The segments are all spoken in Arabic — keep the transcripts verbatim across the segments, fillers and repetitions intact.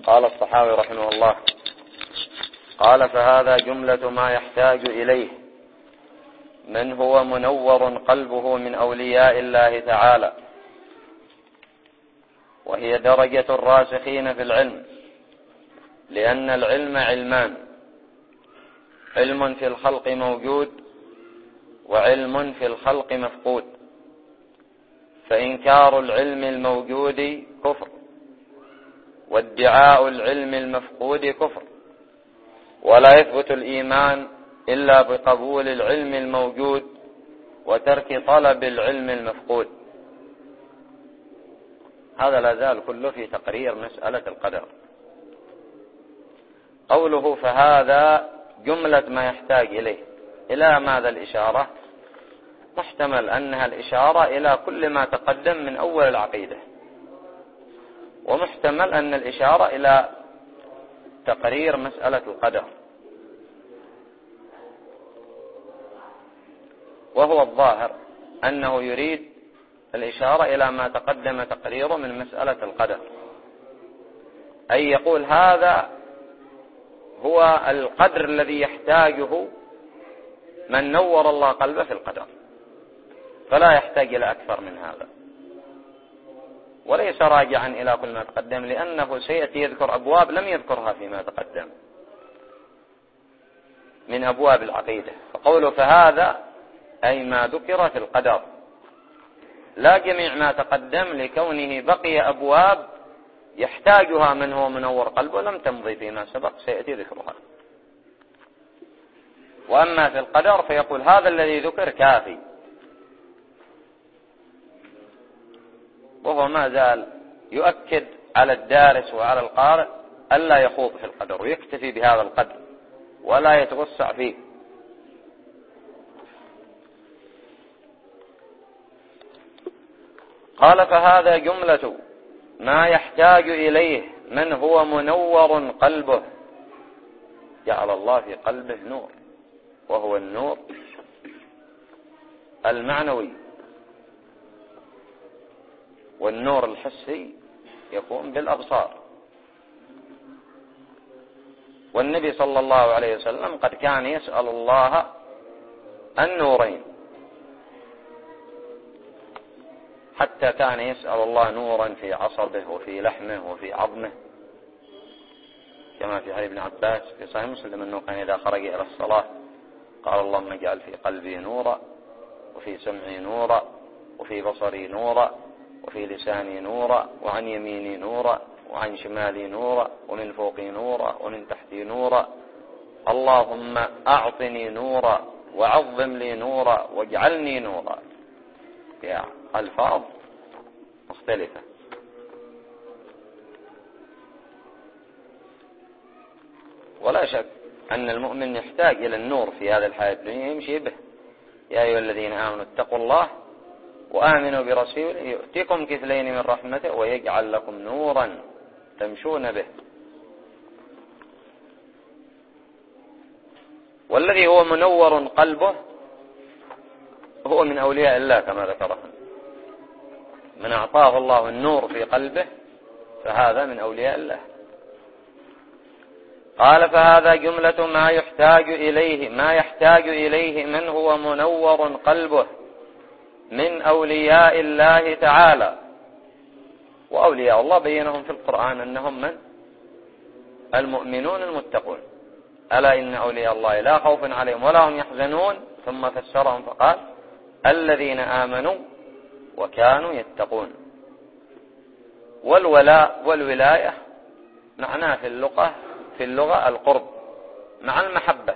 قال الصحابي رحمه الله: قال فهذا جملة ما يحتاج إليه من هو منور قلبه من أولياء الله تعالى، وهي درجة الراسخين في العلم، لأن العلم علمان: علم في الخلق موجود، وعلم في الخلق مفقود، فإنكار العلم الموجود كفر، وادعاء العلم المفقود كفر، ولا يثبت الإيمان إلا بقبول العلم الموجود وترك طلب العلم المفقود. هذا لا زال كله في تقرير مسألة القدر. قوله فهذا جملة ما يحتاج إليه، إلى ماذا الإشارة؟ محتمل أنها الإشارة إلى كل ما تقدم من أول العقيدة، ومحتمل أن الإشارة إلى تقرير مسألة القدر، وهو الظاهر أنه يريد الإشارة إلى ما تقدم تقريره من مسألة القدر، أي يقول هذا هو القدر الذي يحتاجه من نور الله قلبه في القدر، فلا يحتاج إلى أكثر من هذا، وليس راجعا إلى كل ما تقدم، لأنه سيأتي يذكر أبواب لم يذكرها فيما تقدم من أبواب العقيدة. فقوله فهذا أي ما ذكر في القدر، لا جميع ما تقدم، لكونه بقي أبواب يحتاجها من هو منور قلبه لم تمضي فيما سبق، سيأتي ذكرها. وأما في القدر فيقول هذا الذي ذكر كافي، وهو ما زال يؤكد على الدارس وعلى القارئ ألا يخوض في القدر، ويكتفي بهذا القدر ولا يتوسع فيه. قال فهذا جملة ما يحتاج إليه من هو منور قلبه، جعل الله في قلبه نور، وهو النور المعنوي، والنور الحسي يكون بالأبصار. والنبي صلى الله عليه وسلم قد كان يسأل الله النورين، حتى كان يسأل الله نورا في عصبه وفي لحمه وفي عظمه، كما في حديث ابن عباس في صحيح مسلم أنه كان إذا خرج إلى الصلاة قال اللهم اجعل في قلبي نورا، وفي سمعي نورا، وفي بصري نورا، وفي لساني نورا، وعن يميني نورا، وعن شمالي نورا، ومن فوقي نورا، ومن تحتي نورا، اللهم أعطني نورا، وعظم لي نورا، واجعلني نورا، يا ألفاظ مختلفة. ولا شك أن المؤمن يحتاج إلى النور في هذه الحياة الدنيا يمشي به. يا أيها الذين آمنوا اتقوا الله وآمنوا برسوله يؤتكم كفلين من رحمته ويجعل لكم نورا تمشون به. والذي هو منور قلبه هو من أولياء الله كما ذكرهم، من أعطاه الله النور في قلبه فهذا من أولياء الله. قال فهذا جملة ما يحتاج إليه ما يحتاج إليه من هو منور قلبه من أولياء الله تعالى. وأولياء الله بينهم في القرآن أنهم من المؤمنون المتقون، ألا إن أولياء الله لا خوف عليهم ولا هم يحزنون، ثم فسرهم فقال الذين آمنوا وكانوا يتقون. والولاء والولاية معناه في اللغة في اللغة القرب مع المحبة،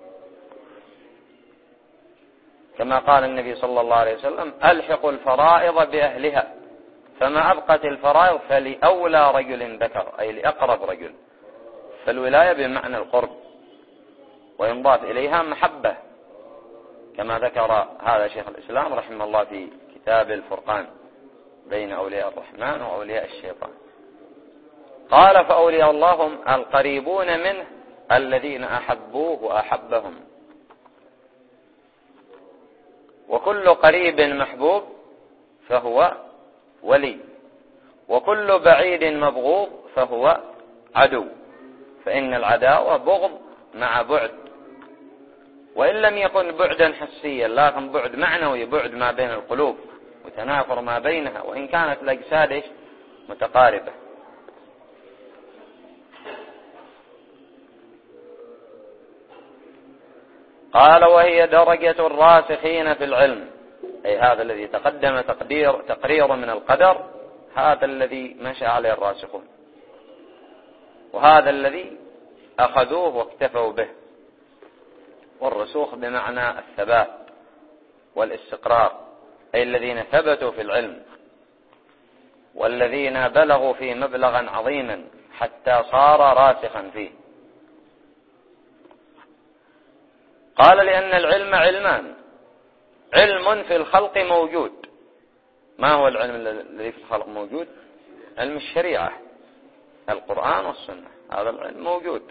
كما قال النبي صلى الله عليه وسلم ألحقوا الفرائض بأهلها، فما أبقت الفرائض فلأولى رجل ذكر، أي لأقرب رجل. فالولاية بمعنى القرب، وينضاف إليها محبة، كما ذكر هذا شيخ الإسلام رحمه الله في كتاب الفرقان بين أولياء الرحمن وأولياء الشيطان. قال فأولياء الله هم القريبون منه الذين أحبوه وأحبهم. وكل قريب محبوب فهو ولي، وكل بعيد مبغوض فهو عدو، فإن العداوة بغض مع بعد، وإن لم يكن بعدا حسيا لكن بعد معنوي، بعد ما بين القلوب وتنافر ما بينها، وإن كانت الأجساد متقاربة. قال وهي درجة الراسخين في العلم، أي هذا الذي تقدم تقدير تقرير من القدر، هذا الذي مشى عليه الراسخون، وهذا الذي أخذوه واكتفوا به. والرسوخ بمعنى الثبات والاستقرار، أي الذين ثبتوا في العلم، والذين بلغوا فيه مبلغا عظيما حتى صار راسخا فيه. قال لأن العلم علمان، علم في الخلق موجود. ما هو العلم الذي في الخلق موجود؟ علم الشريعة، القرآن والسنة، هذا العلم موجود.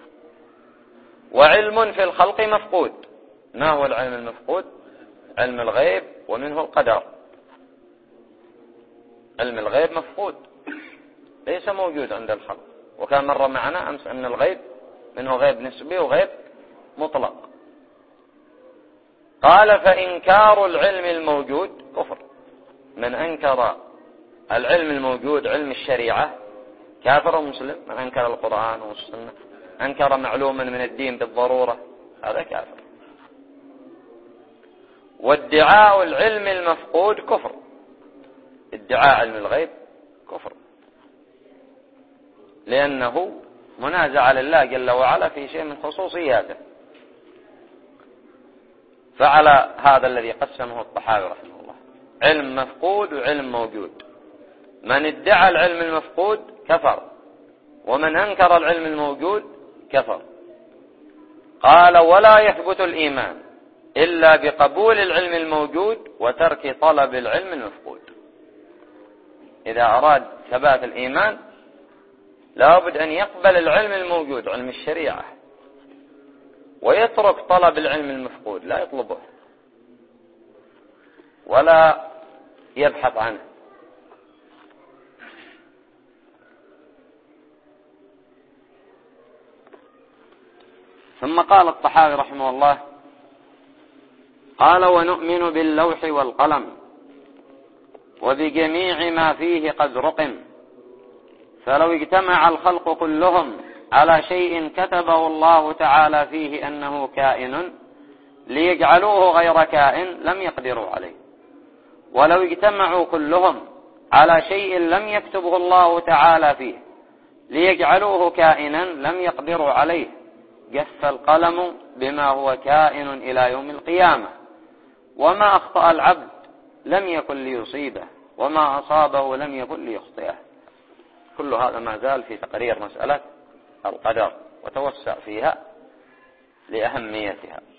وعلم في الخلق مفقود. ما هو العلم المفقود؟ علم الغيب، ومنه القدر. علم الغيب مفقود، ليس موجود عند الخلق. وكان مر معنا أمس أن الغيب منه غيب نسبي وغيب مطلق. قال فإنكار العلم الموجود كفر. من أنكر العلم الموجود علم الشريعة كافر مسلم. من أنكر القرآن والسنة، أنكر معلوما من الدين بالضرورة، هذا كافر. وادعاء العلم المفقود كفر. ادعاء علم الغيب كفر، لأنه منازع لله جل وعلا في شيء من خصوصياته. فعلى هذا الذي قسمه الطحاوي رحمه الله، علم مفقود وعلم موجود. من ادعى العلم المفقود كفر، ومن أنكر العلم الموجود كفر. قال ولا يثبت الإيمان إلا بقبول العلم الموجود وترك طلب العلم المفقود. إذا أراد ثبات الإيمان لابد أن يقبل العلم الموجود، علم الشريعة، ويترك طلب العلم المفقود، لا يطلبه ولا يبحث عنه. ثم قال الطحاوي رحمه الله، قال ونؤمن باللوح والقلم وبجميع ما فيه قد رقم، فلو اجتمع الخلق كلهم على شيء كتبه الله تعالى فيه أنه كائن ليجعلوه غير كائن لم يقدروا عليه، ولو اجتمعوا كلهم على شيء لم يكتبه الله تعالى فيه ليجعلوه كائنا لم يقدروا عليه، جف القلم بما هو كائن إلى يوم القيامة، وما أخطأ العبد لم يكن ليصيبه، وما أصابه لم يكن ليخطئه. كل هذا ما زال في تقرير مسألة القدر، وتوسع فيها لأهميتها.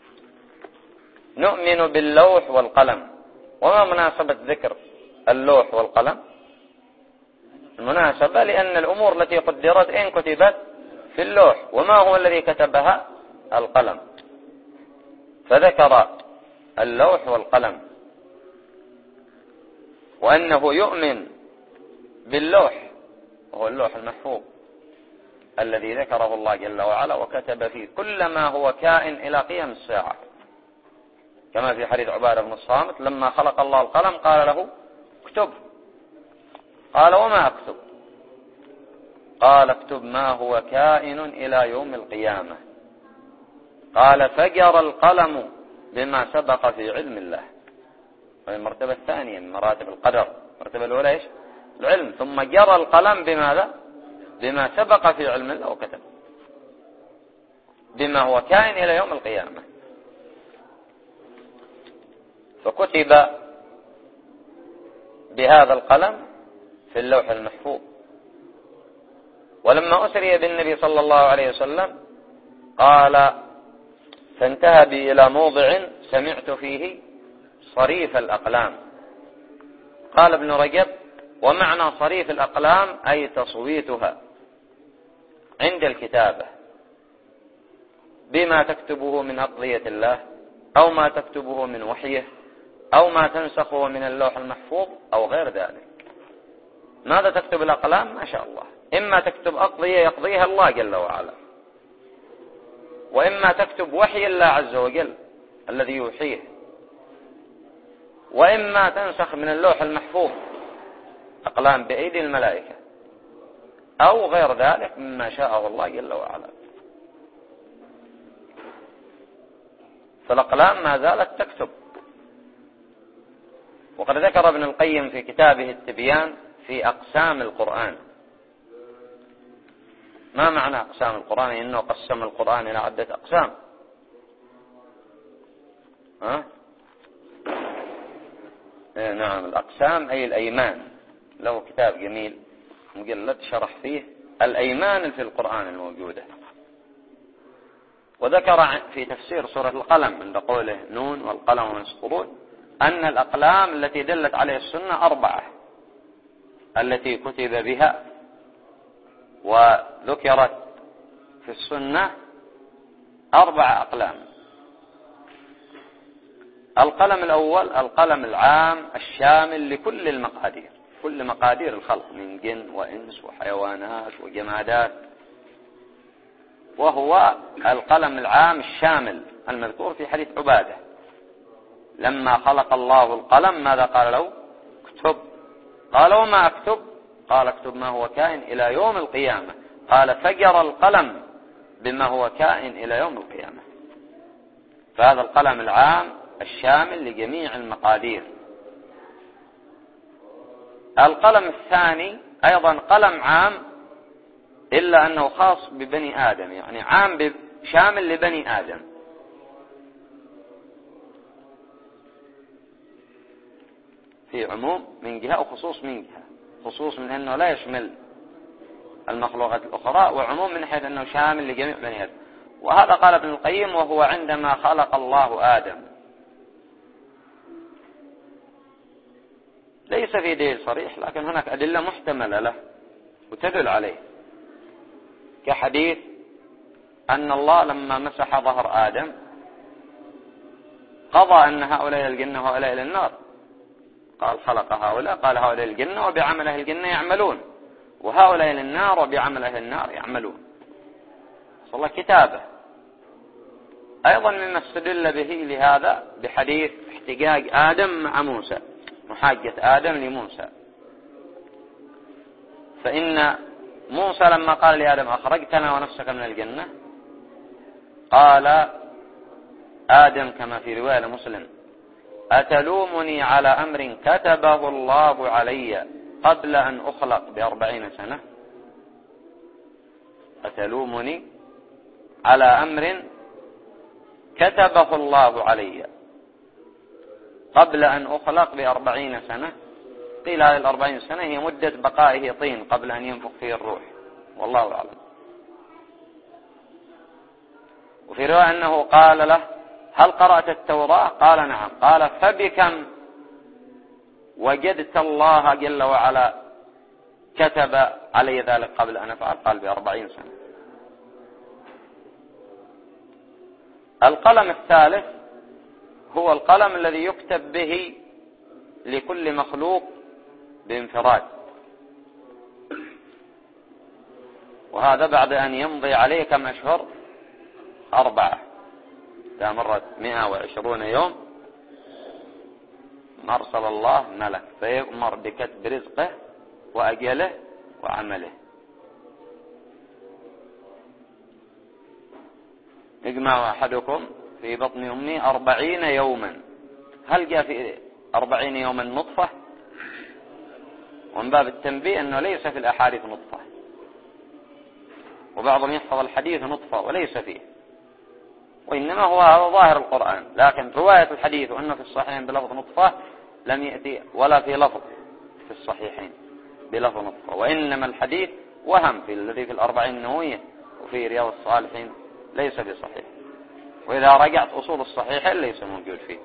نؤمن باللوح والقلم. وما مناسبة ذكر اللوح والقلم؟ المناسبة لأن الأمور التي قدرت إن كتبت في اللوح، وما هو الذي كتبها؟ القلم. فذكر اللوح والقلم، وأنه يؤمن باللوح، وهو اللوح المحفوظ الذي ذكره الله جل وعلا وكتب فيه كل ما هو كائن إلى قيام الساعة، كما في حديث عبادة بن الصامت لما خلق الله القلم قال له اكتب، قال وما أكتب؟ قال اكتب ما هو كائن إلى يوم القيامة. قال فجر القلم بما سبق في علم الله. وهي المرتبة الثانية من مراتب القدر. المرتبة الأولى إيش؟ العلم، ثم جرى القلم بماذا؟ بما سبق في علم الله وكتب، بما هو كائن إلى يوم القيامة. فكتب بهذا القلم في اللوح المحفوظ. ولما أسري بالنبي صلى الله عليه وسلم قال فانتهى بي إلى موضع سمعت فيه صريف الأقلام. قال ابن رجب ومعنى صريف الأقلام أي تصويتها عند الكتابة بما تكتبه من أقضية الله، أو ما تكتبه من وحيه، أو ما تنسخه من اللوح المحفوظ، أو غير ذلك. ماذا تكتب الأقلام؟ ما شاء الله، إما تكتب أقضية يقضيها الله جل وعلا، وإما تكتب وحي الله عز وجل الذي يوحيه، وإما تنسخ من اللوح المحفوظ أقلام بأيدي الملائكة، أو غير ذلك مما شاء الله جل وعلا. فالأقلام ما زالت تكتب. وقد ذكر ابن القيم في كتابه التبيان في أقسام القرآن. ما معنى أقسام القرآن؟ إنه قسم القرآن إلى عدة أقسام. ها؟ إيه نعم، الأقسام أي الأيمان. له كتاب جميل مجلد شرح فيه الأيمان في القرآن الموجودة. وذكر في تفسير سورة القلم عند قوله نون والقلم وما يسطرون أن الأقلام التي دلت عليه السنة أربعة، التي كتب بها وذكرت في السنة أربع أقلام. القلم الأول القلم العام الشامل لكل المقادير، كل مقادير الخلق من جن وإنس وحيوانات وجمادات، وهو القلم العام الشامل المذكور في حديث عبادة لما خلق الله القلم ماذا قال له؟ اكتب. قال وما اكتب؟ قال اكتب ما هو كائن إلى يوم القيامة. قال فجر القلم بما هو كائن إلى يوم القيامة. فهذا القلم العام الشامل لجميع المقادير. القلم الثاني أيضا قلم عام إلا أنه خاص ببني آدم، يعني عام شامل لبني آدم. في عموم من جهة وخصوص من جهة، خصوص من أنه لا يشمل المخلوقات الأخرى، وعموم من حيث أنه شامل لجميع بني آدم. وهذا قال ابن القيم وهو عندما خلق الله آدم. ليس في دليل صريح، لكن هناك أدلة محتملة له وتدل عليه، كحديث أن الله لما مسح ظهر آدم قضى أن هؤلاء الجنة وهؤلاء إلى النار. قال خلق هؤلاء، قال هؤلاء الجنة وبعمل أهل الجنة يعملون، وهؤلاء للنار وبعمل أهل النار يعملون. صلى الله كتابه. أيضا مما استدل به لهذا بحديث احتجاج آدم مع موسى، محاجة آدم لموسى. فإن موسى لما قال لآدم أخرجتنا ونفسك من الجنة، قال آدم كما في رواية مسلم أتلومني على أمر كتبه الله علي قبل أن أخلق بأربعين سنة؟ أتلومني على أمر كتبه الله علي قبل أن أخلق بأربعين سنة. قيل هذه الأربعين سنة هي مدة بقائه طين قبل أن ينفخ فيه الروح، والله أعلم. وفي رواية أنه قال له هل قرأت التوراة؟ قال نعم. قال فبكم وجدت الله جل وعلا كتب علي ذلك قبل أن أفعل؟ قال بأربعين سنة. القلم الثالث هو القلم الذي يكتب به لكل مخلوق بانفراد، وهذا بعد أن يمضي عليه كم أشهر؟ أربعة. إذا مرت مئة وعشرون يوم أرسل الله ملك فيؤمر بكتب رزقه وأجله وعمله. يجمع أحدكم في بطن أمي أربعين يوما. هل جاء في أربعين يوما نطفة؟ ومن باب التنبيه أنه ليس في الأحاديث نطفة، وبعضهم يحفظ الحديث نطفة وليس فيه، وإنما هو هذا ظاهر القرآن. لكن رواية الحديث وأنه في الصحيحين بلفظ نطفة لم يأتي، ولا في لفظ في الصحيحين بلفظ نطفة، وإنما الحديث وهم في الذي في الأربعين النووية وفي رياض الصالحين ليس بصحيح، وإذا رجعت أصول الصحيحين ليس موجود فيه.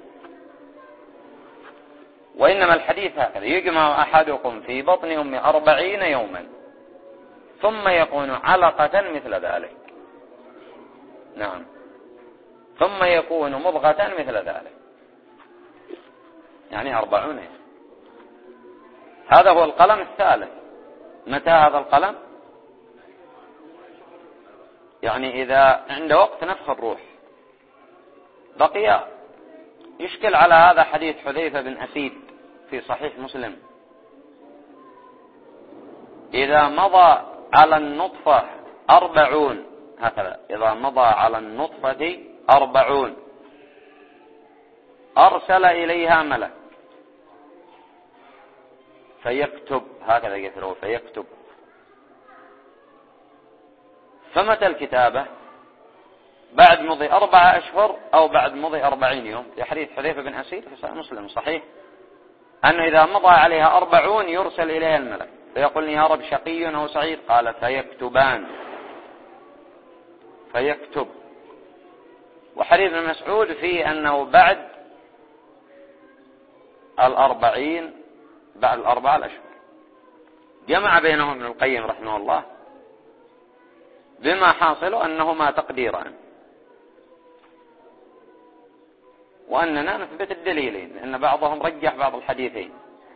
وإنما الحديث هكذا يجمع أحدكم في بطن أمي أربعين يوما ثم يكون علقة مثل ذلك. نعم، ثم يكون مضغة مثل ذلك، يعني أربعون يوم. هذا هو القلم الثالث. متى هذا القلم؟ يعني إذا عند وقت نفخ الروح. بقي يشكل على هذا حديث حذيفة بن أسيد في صحيح مسلم: إذا مضى على النطفة أربعون، هكذا، إذا مضى على النطفة أربعون أرسل إليها ملك فيكتب، هكذا يقرأ فيكتب. فمتى الكتابة؟ بعد مضي أربعة أشهر أو بعد مضي أربعين يوم. في حديث حذيفة بن أسيد في صحيح مسلم صحيح أنه إذا مضى عليها أربعون يرسل إليها الملك فيقول: يا رب شقي أو سعيد؟ قال: فيكتبان. فيكتب. وحديث ابن مسعود فيه أنه بعد الأربعين، بعد الأربعة الأشهر. جمع بينهم ابن القيم رحمه الله بما حاصل أنهما تقديران، وأننا نثبت الدليلين، لأن بعضهم رجح بعض الحديثين،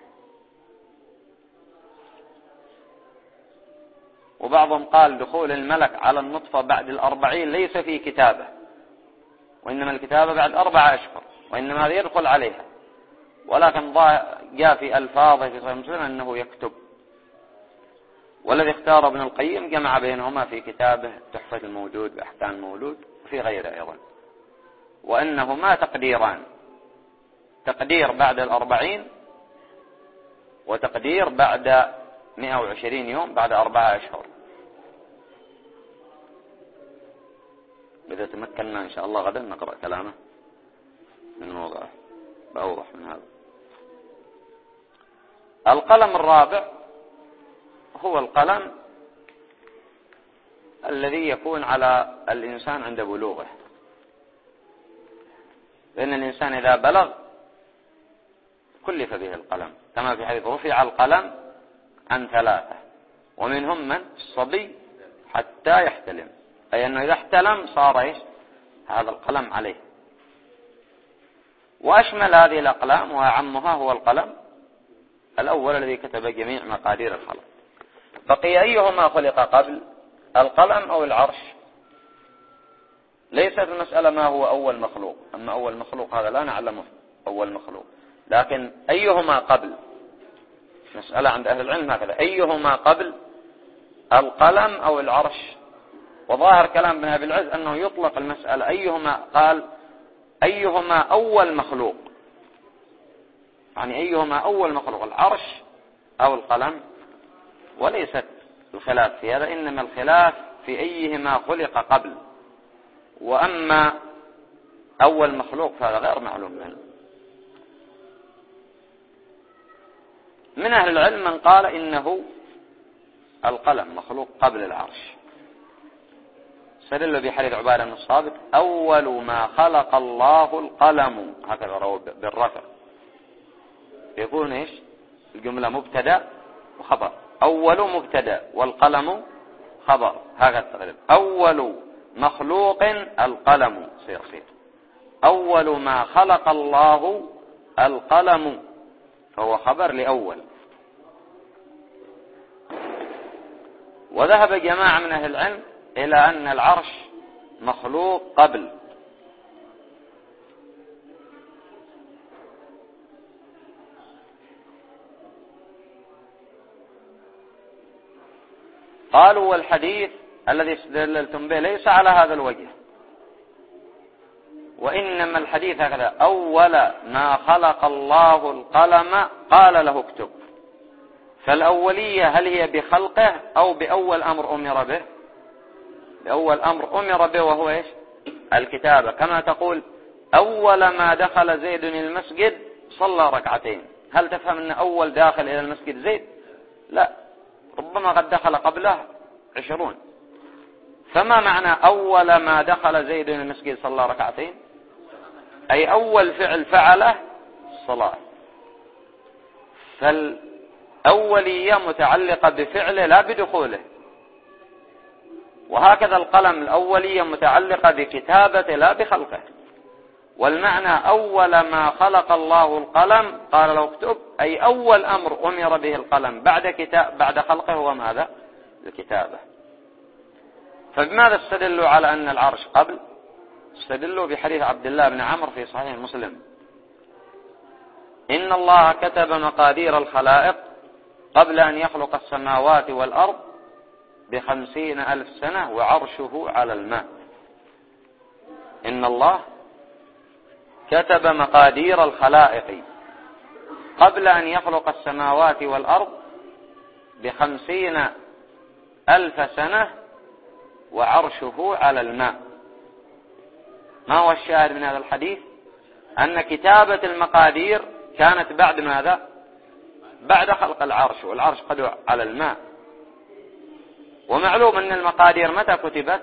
وبعضهم قال دخول الملك على النطفة بعد الأربعين ليس في كتابة، وإنما الكتابة بعد أربعة أشهر، وإنما هذا يدخل عليها، ولكن جاء في ألفاظه في صحيح مسلم أنه يكتب. والذي اختار ابن القيم جمع بينهما في كتابه تحفة الموجود بأحكام المولود وفي غيره أيضا، وأنهما تقديران: تقدير بعد الأربعين، وتقدير بعد مئة وعشرين يوم، بعد أربعة أشهر. إذا تمكننا إن شاء الله غدا نقرأ كلامه من موضعه بأوضح من هذا. القلم الرابع هو القلم الذي يكون على الإنسان عند بلوغه، لأن الإنسان إذا بلغ كلف به القلم، كما في حديث: رفع القلم عن ثلاثة ومنهم من الصبي حتى يحتلم، أي أنه إذا احتلم صار إيش؟ هذا القلم عليه. وأشمل هذه الأقلام وأعمها هو القلم الأول الذي كتب جميع مقادير الخلق. بقي أيهما خلق قبل، القلم أو العرش؟ ليست المسألة ما هو أول مخلوق، أما أول مخلوق هذا لا نعلمه أول مخلوق، لكن أيهما قبل؟ مسألة عند أهل العلم هكذا: أيهما قبل، القلم أو العرش؟ وظاهر كلام ابن أبي العز أنه يطلق المسألة أيهما، قال أيهما أول مخلوق، يعني أيهما أول مخلوق، العرش أو القلم؟ وليست الخلاف في هذا، إنما الخلاف في أيهما خلق قبل، وأما أول مخلوق فهذا غير معلوم منه. من أهل العلم من قال إنه القلم مخلوق قبل العرش، استدل بحديث عبادة بن الصامت: أول ما خلق الله القلم، هكذا روى بالرفع، يكون إيش؟ الجملة مبتدأ وخبر، أول مبتدأ والقلم خبر، هكذا التقريب. أول مخلوق القلم، صير صير أول ما خلق الله القلم، فهو خبر لأول. وذهب جماعة من أهل العلم إلى أن العرش مخلوق قبل، قالوا والحديث الذي استدللتم به ليس على هذا الوجه، وإنما الحديث هكذا: أول ما خلق الله القلم قال له اكتب. فالأولية هل هي بخلقه أو بأول أمر أمر به؟ بأول أمر أمر به، وهو إيش؟ الكتابة. كما تقول: أول ما دخل زيد المسجد صلى ركعتين، هل تفهم أن أول داخل إلى المسجد زيد؟ لا، ربما قد دخل قبله عشرون. فما معنى أول ما دخل زيد المسجد صلى ركعتين؟ أي أول فعل فعله الصلاة. فالأولية متعلقة بفعله لا بدخوله، وهكذا القلم الأولية متعلقة بكتابته لا بخلقه. والمعنى أول ما خلق الله القلم قال له اكتب، أي أول أمر أمر به القلم بعد كتاب بعد خلقه هو ماذا؟ الكتابة. فبماذا استدلوا على أن العرش قبل؟ استدلوا بحديث عبد الله بن عمرو في صحيح مسلم: إن الله كتب مقادير الخلائق قبل أن يخلق السماوات والأرض بخمسين ألف سنة وعرشه على الماء. إن الله كتب مقادير الخلائق قبل أن يخلق السماوات والأرض بخمسين ألف سنة وعرشه على الماء. ما هو الشاهد من هذا الحديث؟ أن كتابة المقادير كانت بعد ماذا؟ بعد خلق العرش، والعرش قد على الماء. ومعلوم أن المقادير متى كتبت؟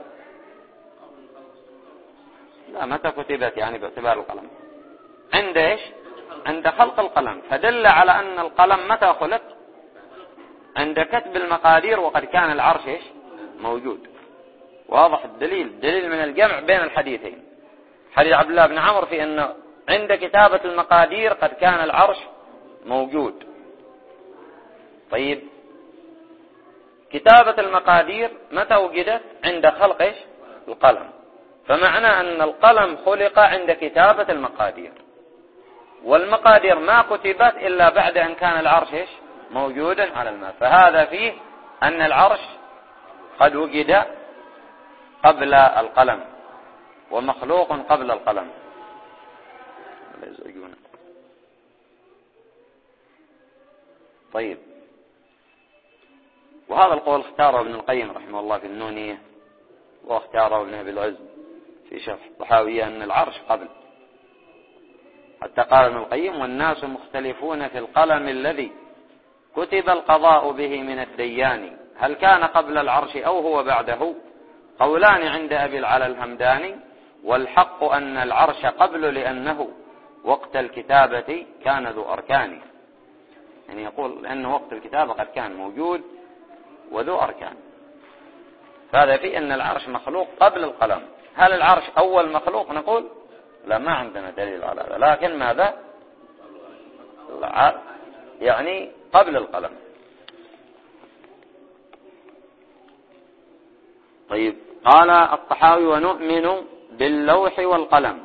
لا، متى كتبت يعني باعتبار القلم؟ عند إيش؟ عند خلق القلم. فدل على أن القلم متى خلق؟ عند كتب المقادير، وقد كان العرش إيش؟ موجود. واضح الدليل، دليل من الجمع بين الحديثين. حديث عبد الله بن عمرو في أنه عند كتابة المقادير قد كان العرش موجود. طيب، كتابة المقادير متى وجدت؟ عند خلق إيش؟ القلم. فمعنى أن القلم خلق عند كتابة المقادير، والمقادير ما كتبت إلا بعد أن كان العرش إيش؟ موجودا على الماء. فهذا فيه أن العرش قد وجد قبل القلم، ومخلوق قبل القلم. طيب، وهذا القول اختاره ابن القيم رحمه الله في النونية، واختاره ابن أبي العز في شرح الطحاوية أن العرش قبل. حتى قال ابن القيم: والناس مختلفون في القلم الذي كتب القضاء به من الديان، هل كان قبل العرش أو هو بعده؟ قولان عند أبي العلا الهمداني، والحق أن العرش قبل، لأنه وقت الكتابة كان ذو أركان. يعني يقول لأن وقت الكتابة قد كان موجود وذو أركان. فهذا في أن العرش مخلوق قبل القلم. هل العرش أول مخلوق؟ نقول لا، ما عندنا دليل على هذا، لكن ماذا؟ يعني قبل القلم. طيب، قال الطحاوي: ونؤمن باللوح والقلم.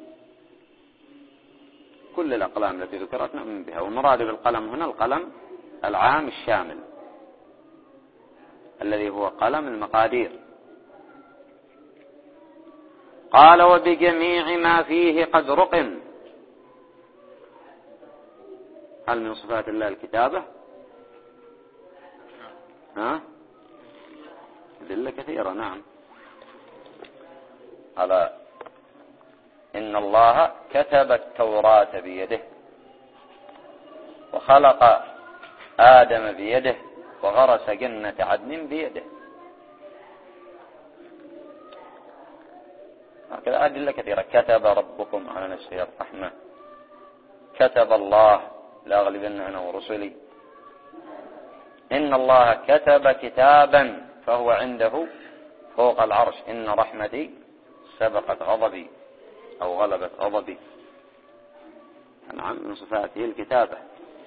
كل الأقلام التي ذكرت نؤمن بها، والمراد بالقلم هنا القلم العام الشامل الذي هو قلم المقادير. قال: وبجميع ما فيه قد رقم. هل من صفات الله الكتابة؟ ها؟ أدلة كثيرة. نعم. قال: إن الله كتب التوراة بيده، وخلق آدم بيده، وغرس جنة عدن بيده. هكذا أدلة كثيرة. كتب ربكم على نفسه الرحمة، كتب الله لأغلبن أنا ورسلي، إن الله كتب كتابا فهو عنده فوق العرش، إن رحمتي سبقت غضبي أو غلبت غضبي. نعم، من صفاته الكتابة.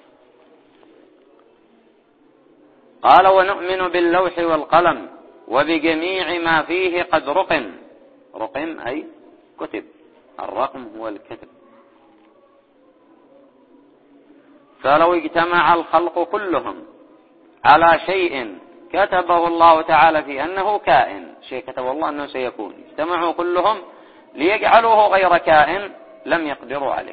قال: ونؤمن باللوح والقلم وبجميع ما فيه قد رقم. رقم أي كتب، الرقم هو الكتب. فلو اجتمع الخلق كلهم على شيء كتبه الله تعالى في أنه كائن، شيء كتبه الله أنه سيكون، اجتمعوا كلهم ليجعلوه غير كائن لم يقدروا عليه.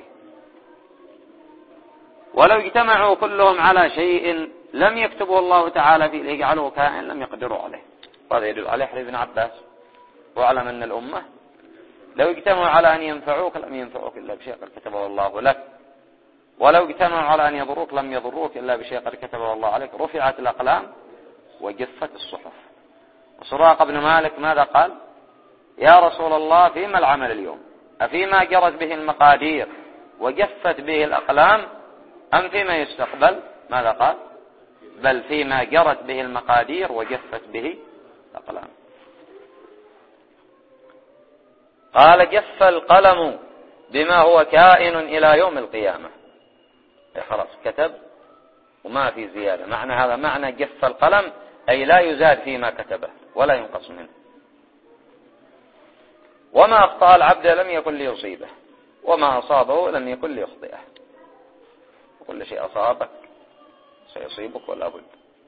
ولو اجتمعوا كلهم على شيء لم يكتبه الله تعالى فيه ليجعلوه كائن لم يقدروا عليه. هذا يدل عليه حديث ابن عباس: واعلم أن الأمة لو اجتمعوا على أن ينفعوك لم ينفعوك إلا بشيء قد كتبه الله لك، ولو اجتمعوا على أن يضروك لم يضروك إلا بشيء قد كتبه الله عليك. رفعت الأقلام وجفت الصحف. وسراقة بن مالك ماذا قال؟ يا رسول الله، فيما العمل اليوم؟ أفيما جرت به المقادير وجفت به الأقلام، أم فيما يستقبل؟ ماذا قال؟ بل فيما جرت به المقادير وجفت به الأقلام. قال: جف القلم بما هو كائن إلى يوم القيامة. خلاص كتب وما في زيادة. معنى هذا معنى جف القلم، أي لا يزاد فيما كتبه ولا ينقص منه. وما أخطأ العبد لم يكن ليصيبه، وما أصابه لم يكن ليخطئه. وكل شيء أصابك سيصيبك ولا بد.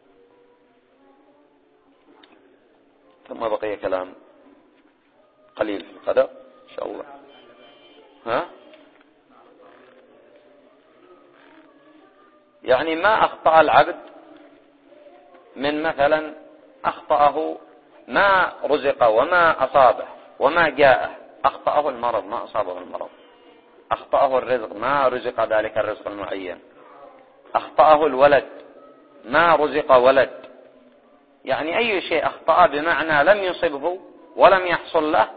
ثم بقي كلام قليل في القدر إن شاء الله. ها؟ يعني ما أخطأ العبد من مثلا أخطأه ما رزق وما أصابه وما جاءه، أخطأه المرض ما أصابه المرض، أخطأه الرزق ما رزق ذلك الرزق المعين، أخطأه الولد ما رزق ولد. يعني أي شيء أخطأ بمعنى لم يصبه ولم يحصل له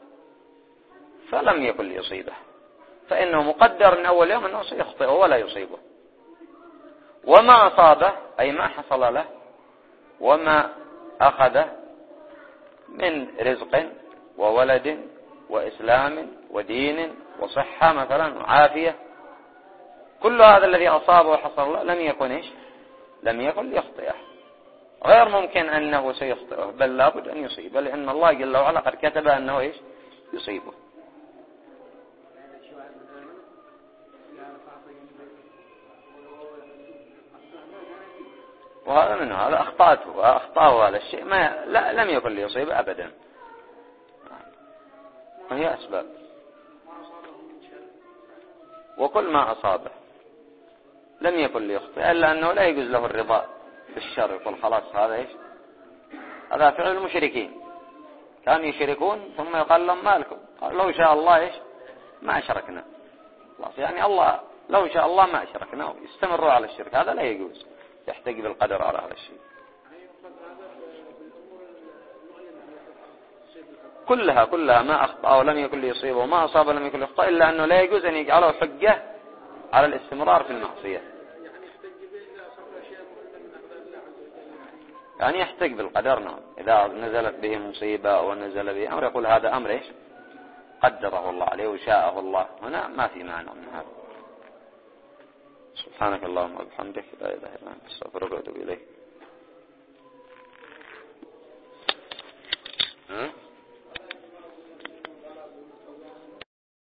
فلم يكن ليصيبه، فإنه مقدر من أول يوم أنه سيخطئه ولا يصيبه. وما أصابه أي ما حصل له وما أخذه من رزق وولد وإسلام ودين وصحة مثلا وعافية، كل هذا الذي أصابه وحصل له لم يكن إيش؟ لم يكن ليخطئه. غير ممكن أنه سيخطئه، بل لابد أن يصيبه، لأن الله جل وعلا قد كتب أنه إيش؟ يصيبه. وهذا منه، هذا أخطأته وأخطأه هذا الشيء ما لا لم يكن ليصيبه أبدا، وهي أسباب. وكل ما أصابه لم يكن ليخطئ، إلا أنه لا يجوز له الرضا بالشر، يقول خلاص هذا إيش؟ هذا فعل المشركين، كانوا يشركون ثم يقال لهم ما لكم، قال لو شاء الله إيش؟ ما أشركنا. خلاص يعني الله لو شاء الله ما أشركنا، يستمروا على الشرك، هذا لا يجوز، يحتج بالقدر على هذا الشيء. كلها كلها ما أخطأ ولم يكن ليصيبه وما أصاب لم يكن ليخطئ، إلا أنه لا يجوز أن يجعله حجة على الاستمرار في المعصية. يعني يحتج بالقدر، نعم، إذا نزلت به مصيبة أو نزل به أمر يقول هذا أمر إيش؟ قدره الله عليه وشاءه الله، هنا ما في معنى من هذا. سبحانك اللهم وبحمدك لا إله إلا أنت أستغفرك وأتوب إليك.